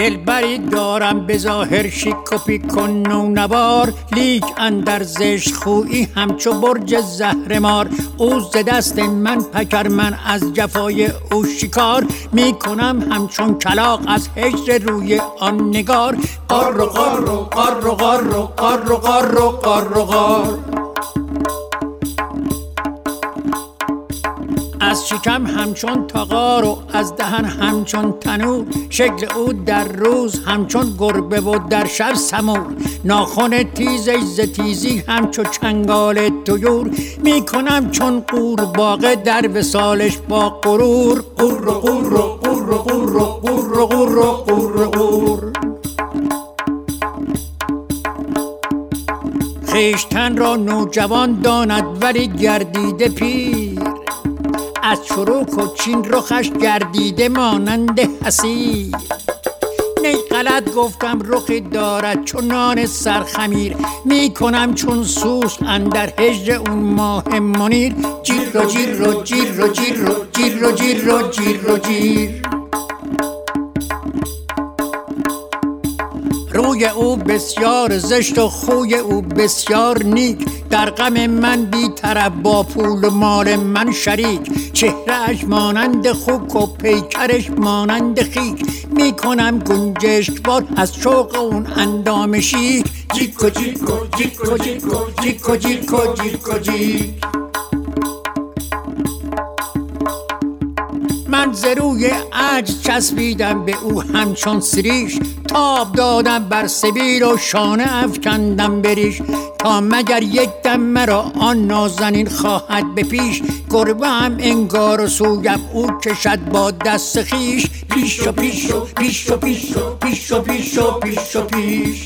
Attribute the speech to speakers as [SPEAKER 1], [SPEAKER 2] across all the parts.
[SPEAKER 1] دلبری دارم به ظاهر شیک و پیک و نونوار، لیک اندر زشت خویی همچو برج زهرمار. او ز دست من پکر، من از جفای او شکار، میکنم همچون کلاغ از هجر روی آن نگار. قار و قار و قار و قار و قار و قار و قار و قار. از شکم همچون تاغار و از دهن همچون تنور، شکل او در روز همچون گربه و در شب سمور. ناخن تیزش ز تیزی همچو چنگال طیور، میکنم چون قورباغه در وصالش با غرور. قور و قور و قور و قور و قور و قور و قور و قور. خویشتن را نوجوان داند ولی گردیده پیر، از چروک و چین رخش گردیده مانند حصیر. نی غلط گفتم رخی دارد چون نان سرخمیر، میکنم چون سوس اندر هجر اون ماه منیر. جیر و جیر و جیر و جیر و جیر و جیر و جیر و جیر. روی او بسیار زشت و خوی او بسیار نیک، در غم من بی طرف با پول و مال من شریک. چهرهش مانند خوک و پیکرش مانند خیک، میکنم گنجشکوار از شوق اون اندام شیک. جیک و جیک و جیک و جیک و جیک و جیک و جیک و جیک. من ز روی عجز چسبیدم به او همچون سریش، تاب دادم بر سبیل و شانه افکندم بریش. تا مگر یک دم مرا آن نازنین خواهد به پیش، گربه هم انگار و سویم او کشد با دست خیش. پیش و پیش و پیش و پیش و پیش و پیش و پیش و پیش.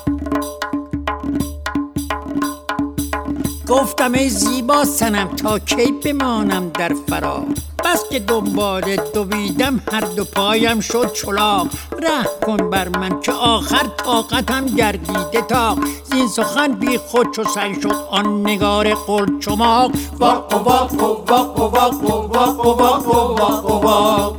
[SPEAKER 1] گفتم ای زیبا صنم تا کی بمانم در فرار، بس که دنبال دویدم هر دو پایم شد چلاق. رحم کن بر من که آخر طاقتم گردیده تاق، زین سخن بی خود چو سگ شد آن نگار قلچماق. واق و واق و واق و واق و واق و واق و واق و واق.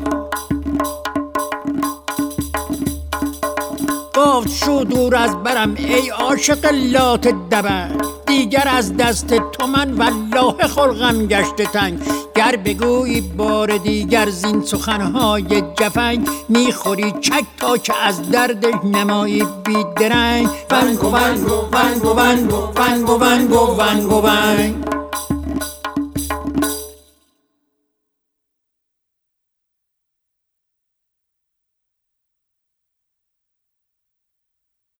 [SPEAKER 1] گفت شو دور از برم ای عاشق لات دبنگ، دیگر از دست تو من والله خلقم گشته تنگ. گر بگویی بار دیگر زین سخنهای جفنگ، میخوری چک تا که از دردش نمایی بیدرنگ. ونگ و ونگ و ونگ و ونگ و ونگ و ونگ و ونگ و ونگ.